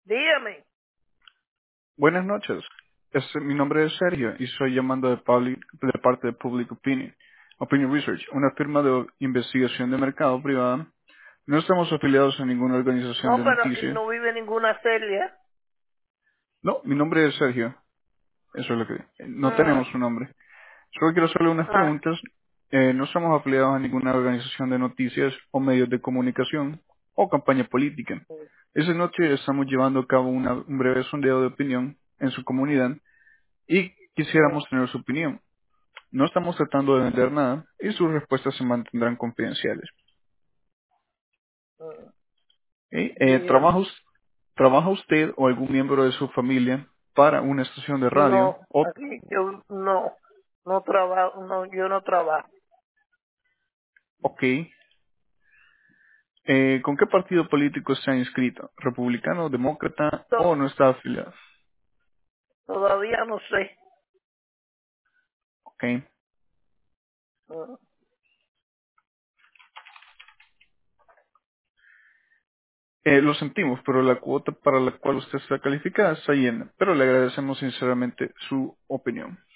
Dígame. Buenas noches. Mi nombre es Sergio y estoy llamando de parte de Public Opinion Research, una firma de investigación de mercado privada. No estamos afiliados a ninguna organización No, de pero aquí noticias. no vive ninguna Celia. No, mi nombre es Sergio. Eso es lo que... No Ah, tenemos un nombre. Solo quiero hacerle unas ah, preguntas. No estamos afiliados a ninguna organización de noticias o medios de comunicación o campaña política. Esa noche estamos llevando a cabo un breve sondeo de opinión en su comunidad y quisiéramos tener su opinión. No estamos tratando de vender nada y sus respuestas se mantendrán confidenciales. ah. ¿Ok? Dígame. ¿Trabaja usted o algún miembro de su familia para una estación de radio? No, aquí yo no trabajo, no, yo no trabajo. Ok. ¿Con qué partido político se ha inscrito? ¿Republicano, demócrata o no está afiliado? Todavía no sé. Ok. Ah. Lo sentimos, pero la cuota para la cual usted está calificada está llena, pero le agradecemos sinceramente su opinión.